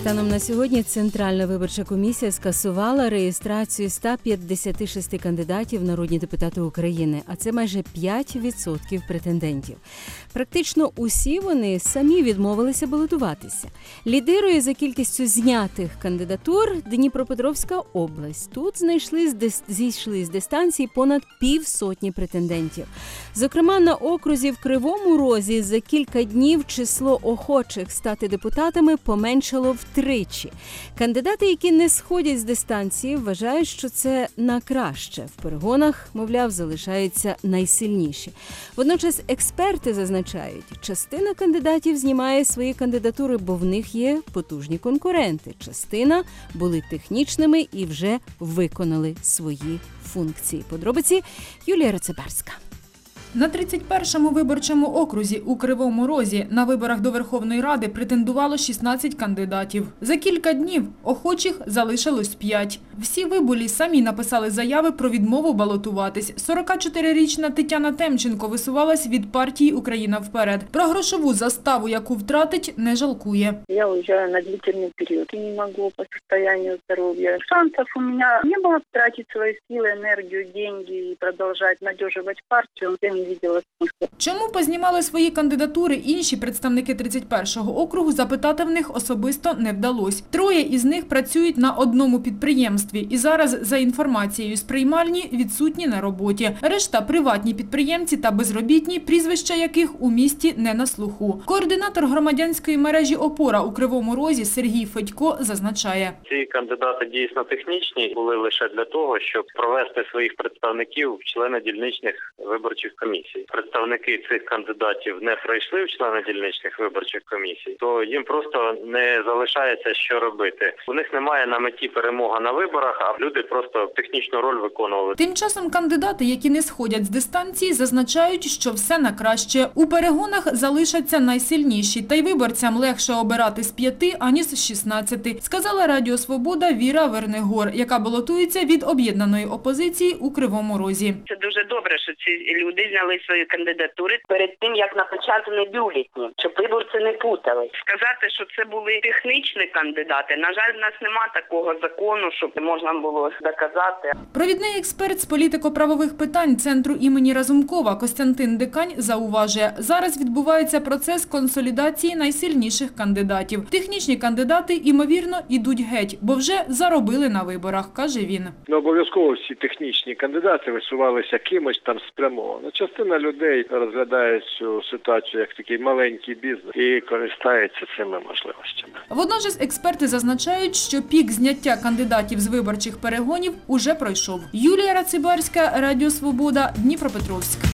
Станом на сьогодні Центральна виборча комісія скасувала реєстрацію 156 кандидатів в народні депутати України, а це майже 5% претендентів. Практично усі вони самі відмовилися балотуватися. Лідирує за кількістю знятих кандидатур Дніпропетровська область. Тут зійшли з дистанції понад півсотні претендентів. Зокрема, на окрузі в Кривому Розі за кілька днів число охочих стати депутатами поменшало втричі. Кандидати, які не сходять з дистанції, вважають, що це на краще. В перегонах, мовляв, залишаються найсильніші. Водночас експерти зазначають, частина кандидатів знімає свої кандидатури, бо в них є потужні конкуренти. Частина були технічними і вже виконали свої функції. Подробиці Юлія Рацибарська. На 31-му виборчому окрузі у Кривому Розі на виборах до Верховної Ради претендувало 16 кандидатів. За кілька днів охочих залишилось 5. Всі вибулі самі написали заяви про відмову балотуватись. 44-річна Тетяна Темченко висувалась від партії «Україна вперед». Про грошову заставу, яку втратить, не жалкує. Я уезжаю на длительный период и не могу по состоянию здоровья. Шансов у меня не было тратить свои силы, энергию, деньги и продолжать надеживать партию. Я не видела смысла. Чому познімали свої кандидатури інші представники 31-го округу, запитати в них особисто не вдалося. 3 із них працюють на одному підприємстві і зараз, за інформацією з приймальні, відсутні на роботі. Решта – приватні підприємці та безробітні, прізвища яких у місті не на слуху. Координатор громадянської мережі «Опора» у Кривому Розі Сергій Федько зазначає. Ці кандидати дійсно технічні, були лише для того, щоб провести своїх представників в члени дільничних виборчих комісій. Представники цих кандидатів не пройшли в члени дільничних виборчих комісій, то їм просто не залишається, що робити. У них немає на меті перемога на виборах, а люди просто технічну роль виконували. Тим часом кандидати, які не сходять з дистанції, зазначають, що все на краще. У перегонах залишаться найсильніші, та й виборцям легше обирати з 5, аніж з 16, сказала Радіо Свобода Віра Вернигор, яка балотується від об'єднаної опозиції у Кривому Розі. Це дуже добре, що ці люди зняли свої кандидатури перед тим, як напечатані бюлетені, щоб виборці не путали. Сказати, що це були технічні кандидати, на жаль, в нас немає такого закону, щоб можна було доказати. Провідний експерт з політико-правових питань Центру імені Разумкова Костянтин Дикань зауважує, зараз відбувається процес консолідації найсильніших кандидатів. Технічні кандидати, ймовірно, ідуть геть, бо вже заробили на виборах, каже він. Не обов'язково всі технічні кандидати висувалися кимось там спрямовано. Частина людей розглядає цю ситуацію як такий маленький бізнес і користається цими можливостями. Водночас експерти зазначають, що пік зняття кандидатів з виборчих перегонів уже пройшов. Юлія Рацибарська, Радіо Свобода, Дніпропетровськ.